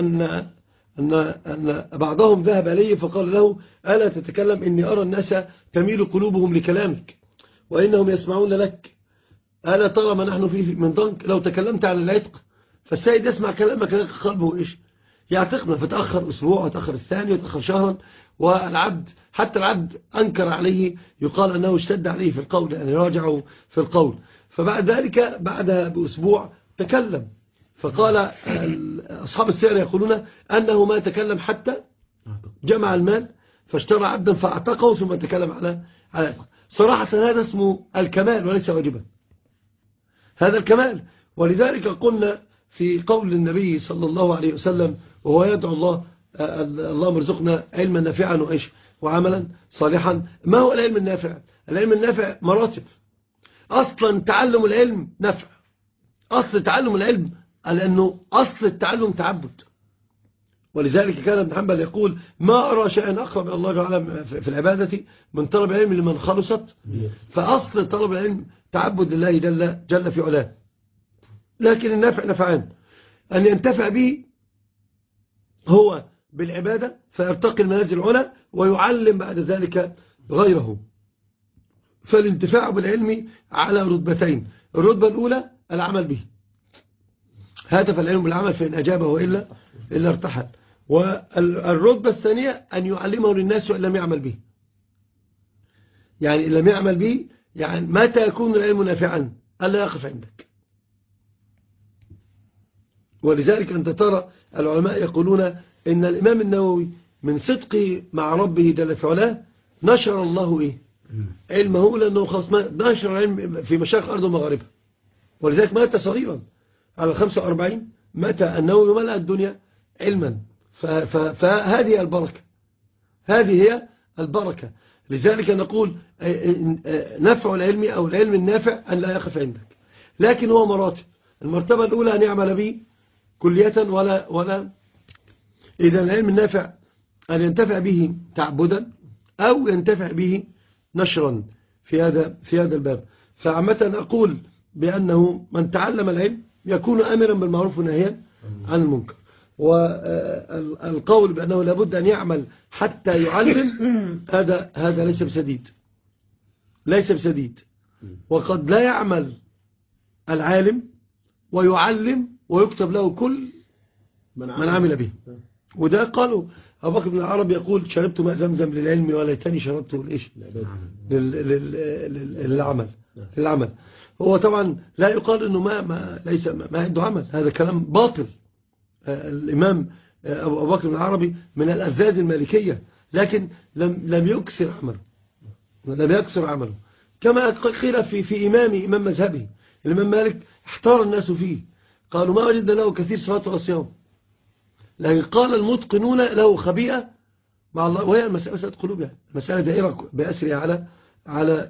أن بعضهم ذهب إليه فقال له ألا تتكلم إني أرى الناس تميل قلوبهم لكلامك وإنهم يسمعون لك، ألا ترى ما نحن فيه من ضنك، لو تكلمت عن العتق فالسيد يسمع كلامك قلبه إيش يعتقنا. فتأخر أسبوع وتأخر الثاني وتأخر شهرا، والعبد حتى العبد أنكر عليه، يقال أنه اشتد عليه في القول، يعني راجعوا في القول. فبعد ذلك بعدها بأسبوع تكلم، فقال أصحاب السير يقولون أنه ما تكلم حتى جمع المال فاشترى عبدا فاعتقه ثم تكلم على صراحة هذا اسمه الكمال وليس واجبا، هذا الكمال. ولذلك قلنا في قول النبي صلى الله عليه وسلم وهو يدعو الله اللهم ارزقنا علما نافعا وإيش وعملا صالحا. ما هو العلم النافع؟ العلم النافع مراتب. أصلا تعلم العلم نفع، أصل تعلم العلم لأنه أصل التعلم تعبد. ولذلك كان ابن حنبل يقول ما أرى شيئا أقرب إلى الله تعالى في العبادة من طلب العلم لمن خلصت. فأصل طلب العلم تعبد لله جل في علاه. لكن النافع نفعان، أن ينتفع به هو بالعبادة فيرتقي المنازل العلى ويعلم بعد ذلك غيره. فالانتفاع بالعلم على رتبتين، الرتبة الأولى العمل به، هاتف العلم بالعمل فإن أجابه وإلا ارتحل. والرتبة الثانية أن يعلمه للناس وإن لم يعمل به، يعني إن لم يعمل به يعني متى يكون العلم نافعا ألا يقف عندك. ولذلك أنت ترى العلماء يقولون إن الإمام النووي من صدقه مع ربه جل في علاه نشر الله علمه، لأنه خلاص نشر العلم في مشارق أرض ومغاربها. ولذلك مات صغيرا على 45 مات النووي ملأ الدنيا علما. فهذه البركة، هذه هي البركة. لذلك نقول نفع العلم أو العلم النافع أن لا يقف عندك، لكن هو مراتب. المرتبة الأولى أن يعمل به كلية ولا إذا العلم النافع أن ينتفع به تعبدا أو ينتفع به نشرا في هذا الباب. فعامة أقول بأنه من تعلم العلم يكون أمرا بالمعروف ونهيا عن المنكر. والقول بأنه لابد أن يعمل حتى يعلم هذا ليس بسديد. وقد لا يعمل العالم ويعلم ويكتب له كل من عمل به. وده قالوا أبو بكر بن العربي يقول شربت ماء زمزم للعلم وليتني شربته للعمل. هو طبعا لا يقال انه ما عنده عمل، هذا كلام باطل. الإمام أبو بكر بن العربي من الأفذاذ المالكية، لكن لم يكسر عمله كما قيل في إمام مذهبه الإمام مالك احتار الناس فيه، قالوا ما وجدنا له كثير صلاة ولا صيام، لكن قال المتقنون له خبيئة مع الله، وهي مسألة قلوب، يعني مسألة دائرة بأسرها على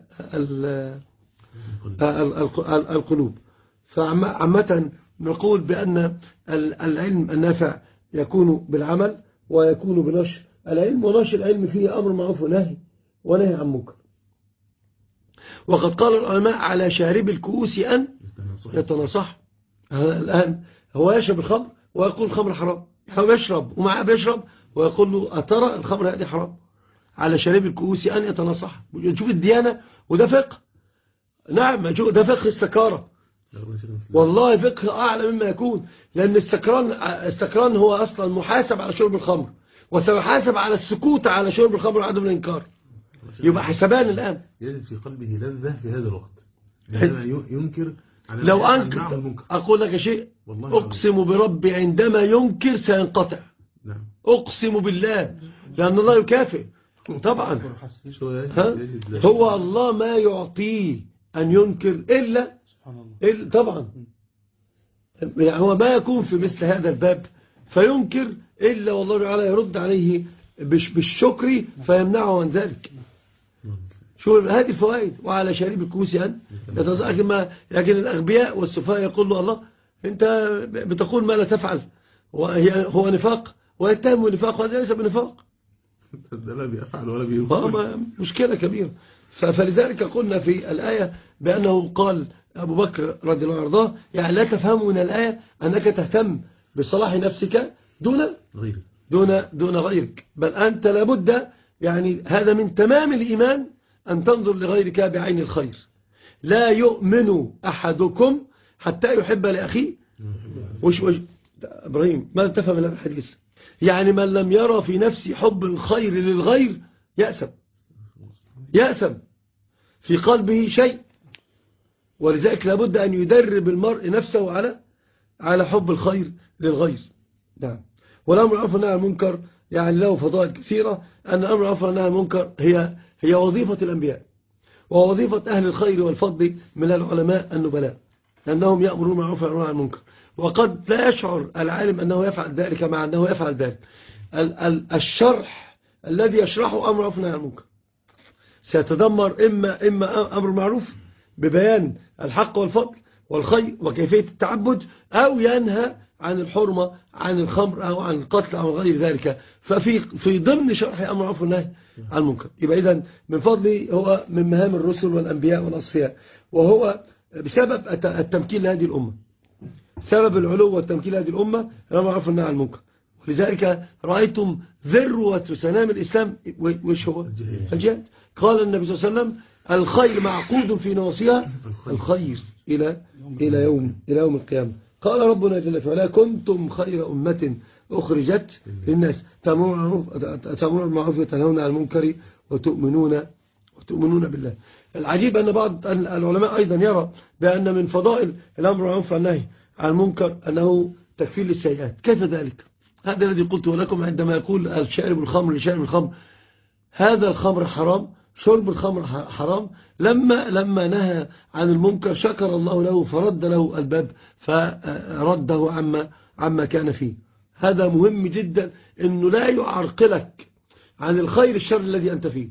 القلوب. فعامة نقول بأن العلم النافع يكون بالعمل ويكون بنشر العلم، ونشر العلم فيه أمر معروف ونهي عن منكر. وقد قال العلماء على شارب الكؤوس أن يتناصح. الآن هو يشرب الخمر ويقول الخمر حرام، هو يشرب ومعه بيشرب ويقول له أترى الخمر هذه حرام. على شارب الكؤوس أن يتناصح. نشوف الديانة، وده فقه. نعم ده فقه السكارة، والله فقه أعلى مما يكون، لأن السكران هو أصلا محاسب على شرب الخمر، وسيحاسب على السكوت على شرب الخمر وعدم الإنكار. يبقى حسبان الآن. يجد في قلبه لذة في هذا الوقت، عندما ينكر لو أنكر أقول لك شيء، أقسم بربي عندما ينكر سينقطع. نعم. أقسم بالله، لأن الله يكافئ طبعا. هو الله ما يعطيه أن ينكر إلا طبعا، يعني هو ما يكون في مثل هذا الباب فينكر إلا والله تعالى يرد عليه بالشكر فيمنعه عن ذلك. شو هذه فوائد. وعلى شريب الكوس أن لكن الأغبياء والسفهاء يقول له الله أنت بتقول ما لا تفعل، هو نفاق، ويتهم النفاق، وهذا ليس بنفاق، ده لا بيفعل ولا بيقول. مشكلة كبيرة. فلذلك قلنا في الآية بأنه قال أبو بكر رضي الله عنه يعني لا تفهم من الآية أنك تهتم بصلاح نفسك دون غيرك، بل أنت لابد، يعني هذا من تمام الإيمان أن تنظر لغيرك بعين الخير. لا يؤمن أحدكم حتى يحب لأخيه وش إبراهيم ما تفهم هذا الحديث؟ يعني من لم يرى في نفسه حب الخير للغير يأسم في قلبه شيء. ولذلك لابد أن يدرب المرء نفسه على حب الخير للغير. نعم. والأمر بالمعروف والنهي عن المنكر يعني له فضائل كثيرة. أن الأمر بالمعروف والنهي عن المنكر هي وظيفة الأنبياء، ووظيفة أهل الخير والفضل من العلماء النبلاء، لأنهم يأمرون بالمعروف وينهون عن المنكر. وقد لا يشعر العالم أنه يفعل ذلك مع أنه يفعل ذلك. الشرح الذي يشرحه أمر بالمعروف والنهي عن المنكر سيتدمر إما أمر معروف ببيان الحق والفضل والخير وكيفية التعبد، أو ينهى عن الحرمة، عن الخمر، أو عن القتل، أو غير ذلك. ففي ضمن شرح أمر بالمعروف والنهي عن المنكر. يبقى إذن من فضله هو من مهام الرسل والأنبياء والأصفياء، وهو بسبب التمكين لهذه الأمة، سبب العلو والتمكين لهذه الأمة أمر بالمعروف والنهي عن المنكر. ولذلك رأيتم ذروة سنام الإسلام وش هو؟ الجهاد. قال النبي صلى الله عليه وسلم الخير معقود في نواصيها الخير إلى يوم القيامة. قال ربنا جل وعلا كنتم خير أمة أخرجت للناس تأمرون بالمعروف وتنهون عن المنكر وتؤمنون بالله. العجيب أن بعض العلماء أيضا يرى بأن من فضائل الأمر بالمعروف والنهي عن المنكر أنه تكفير للسيئات. كيف ذلك؟ هذا الذي قلته لكم عندما يقول الشارب الخمر لشارب الخمر هذا الخمر حرام، شرب الخمر حرام. لما نهى عن المنكر شكر الله له فرد له الباب فرده عما كان فيه. هذا مهم جدا، انه لا يعرقلك عن الخير الشر الذي انت فيه.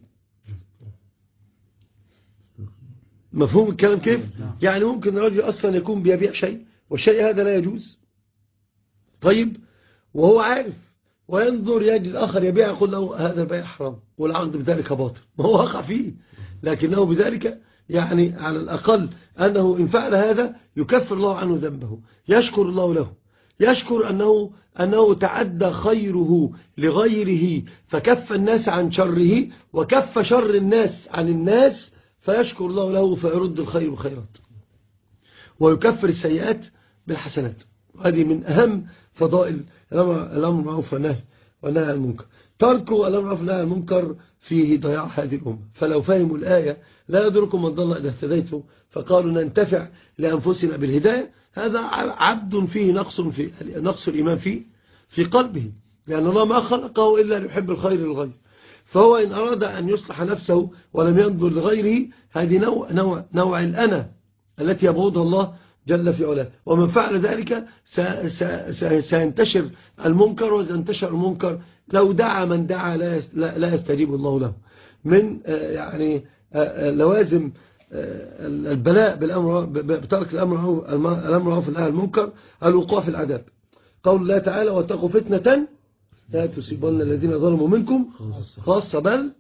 مفهوم الكلام كيف؟ يعني ممكن الرجل اصلا يكون بيبيع شيء والشيء هذا لا يجوز، طيب، وهو عارف وينظر يجد الآخر يبيع يقول له هذا البيع حرام والعقد بذلك باطل، ما هو وقع فيه، لكنه بذلك يعني على الأقل أنه إن فعل هذا يكفر الله عنه ذنبه، يشكر الله له، يشكر أنه تعدى خيره لغيره فكف الناس عن شره وكف شر الناس عن الناس، فيشكر الله له فيرد الخير بالخيرات ويكفر السيئات بالحسنات. هذه من أهم فضائل الأمر بالمعروف والنهي عن المنكر. ترك الأمر بالمعروف والنهي عن المنكر فيه ضياع هذه الأمة. فلو فهموا الآية لا يدركم من ضل إذا اهتديتم فقالوا ننتفع لأنفسنا بالهداية، هذا عبد فيه نقص الإيمان في قلبه، لأن الله ما خلقه إلا ليحب الخير للغير. فهو إن أراد أن يصلح نفسه ولم ينظر لغيره، هذه نوع الأنا التي يبغضها الله جل في علاه. ومن فعل ذلك سينتشر المنكر، وإذا انتشر المنكر لو دعا من دعا لا يستجيب الله له. من يعني لوازم البلاء بترك الأمر بالمعروف والنهي عن المنكر الوقوع في العذاب. قول الله تعالى واتقوا فتنة لا تصيبن الذين ظلموا منكم خاصة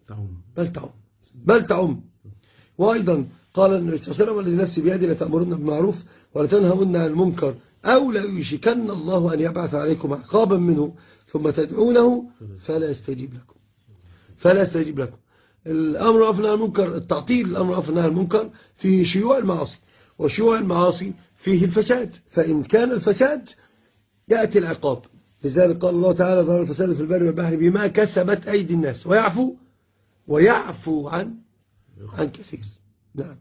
بل تعم. وأيضا قال النبي صلى الله عليه وسلم والذي نفسي بيده لتأمرن بالمعروف ولتنهون عن المنكر أو لا يشكن الله أن يبعث عليكم عقابا منه ثم تدعونه فلا يستجيب لكم. الأمر بالمعروف والنهي عن المنكر، التعطيل الأمر بالمعروف والنهي عن المنكر فيه شيوع المعاصي، وشيوع المعاصي فيه الفساد، فإن كان الفساد يأتي العقاب. لذلك قال الله تعالى ظهر الفساد في البر والبحر بما كسبت أيدي الناس ويعفو عن كثير. نعم.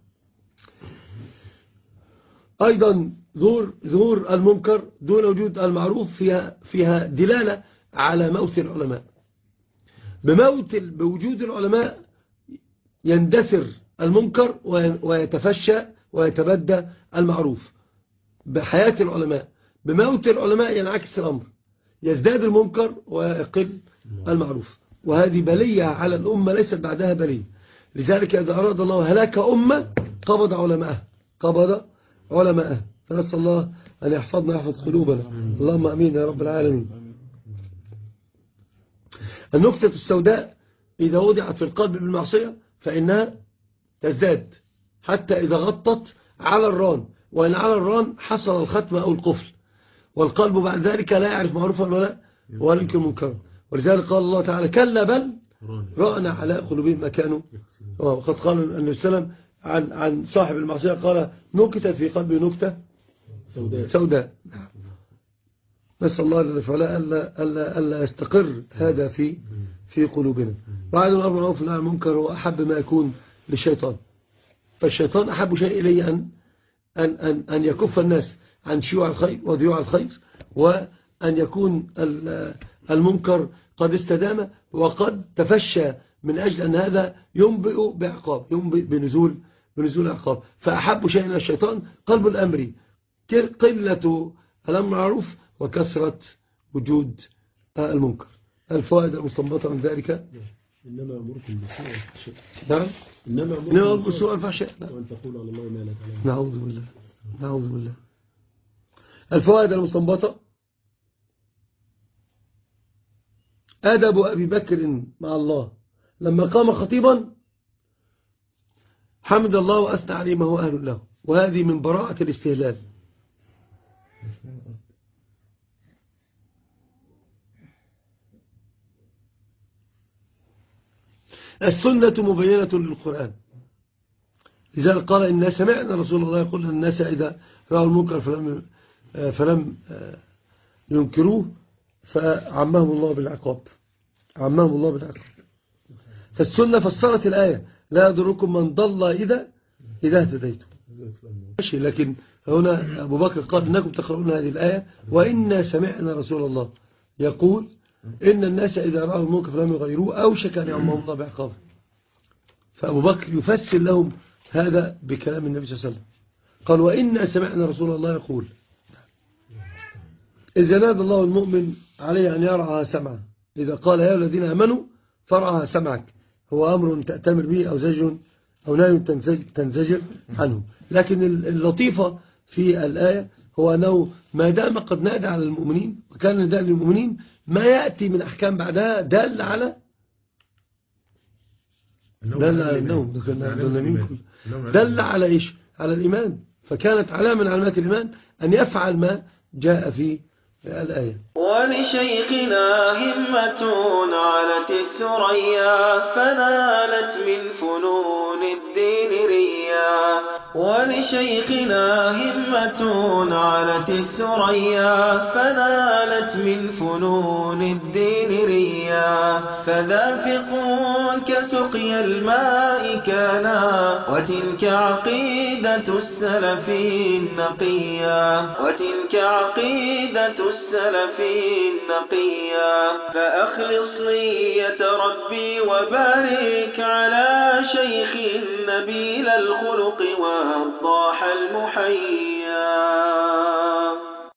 أيضا ظهور المنكر دون وجود المعروف فيها دلالة على موت العلماء. بوجود العلماء يندثر المنكر ويتفشى ويتبدى المعروف. بحياة العلماء، بموت العلماء ينعكس الأمر، يزداد المنكر ويقل المعروف، وهذه بلية على الأمة ليست بعدها بلية. لذلك إذا أراد الله هلاك أمة قبض علماءه. فنسأل الله أن يحفظنا يحفظ قلوبنا، اللهم أمين يا رب العالمين. النكتة السوداء إذا وضعت في القلب بالمعصية فإنها تزداد حتى إذا غطت على الران، وإن على الران حصل الختم أو القفل، والقلب بعد ذلك لا يعرف معروفا ولا ينكر منكرا. ولذلك قال الله تعالى كلا بل رأنا على قلوبهم ما كانوا. وقد قال النبي صلى الله عليه وسلم عن صاحب المعصية قال نكتت في قلبه نكتة سوداء. نسأل الله جل وعلا ألا يستقر هذا في قلوبنا. بعد الأمر بالمعروف والنهي عن المنكر هو أحب ما يكون للشيطان، فالشيطان أحب شيء إليه أن يكف الناس عن شيوع الخير وضيوع الخير، وأن يكون المنكر قد استدام وقد تفشى، من أجل أن هذا ينبئ بعقاب، ينبئ بنزول عقاب. فأحب شيء إلى الشيطان قلب الأمر، قلة الأمر معروف وكثرة وجود المنكر. الفوائد المستنبطة من ذلك إنما أمركم بالسوء والفحشاء. نعم. إنما أمركم بالسوء والفحشاء وأن تقولوا على الله ما لا تعلمون. نعوذ بالله. الفوائد المستنبطة: أدب أبي بكر مع الله لما قام خطيبا حمد الله وأثنى عليه ما هو أهل له، وهذه من براءة الاستهلال. السنة مبينة للقرآن، لذلك قال إنا سمعنا رسول الله يقول للناس إذا رأوا المنكر فلم ينكروه فعمهم الله بالعقاب. فالسنة فسرت الآية لا يضركم من ضل إذا اهتديتم. لكن هنا أبو بكر قال إنكم تقرؤون هذه الآية وإنا سمعنا رسول الله يقول إن الناس إذا رأوا المنكر فلم يغيروه أوشك أن يعمهم الله بعقابه. فأبو بكر يفسر لهم هذا بكلام النبي صلى الله عليه وسلم، قال وإنا سمعنا رسول الله يقول إذا نادى الله المؤمن عليه أن يرعى سمعه، إذا قال يا الذين آمنوا فرعها سمعك، هو أمر تأتمر به أو زجر أو نهي تنزجر عنه. لكن اللطيفة في الآية هو أنه ما دام قد نادى على المؤمنين وكان نداء للمؤمنين ما يأتي من أحكام بعدها دل على دل على إيش؟ على الإيمان. فكانت علامة من علامات الإيمان أن يفعل ما جاء في الآية. ولشيخنا همة علت الثريا فنالت من فنون الدين ريا. ولشيخنا همة علت الثريا فنالت من فنون الدين ريا. فذافقون كسقي الماء كانا وتلك عقيدة السلف النقيا. فأخلص نية ربي وبارك على شيخ نبيل الخلق والضاح المحيا.